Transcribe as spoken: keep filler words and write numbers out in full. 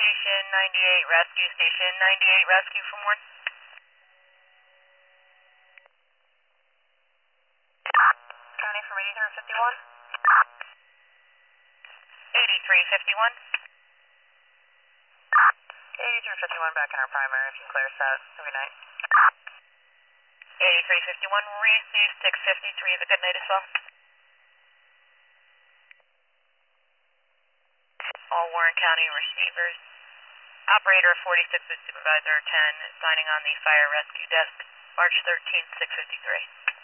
Station ninety-eight, rescue station ninety-eight, rescue from Warren. County from eighty-three fifty-one. eighty-three fifty-one. eighty-three fifty-one back in our primary if you clear set. Have a good night. eighty-three fifty-one, receive six fifty-three, have a good night as well. All Warren County receivers. Operator forty-six with Supervisor ten signing on the fire rescue desk, March thirteenth, six fifty-three.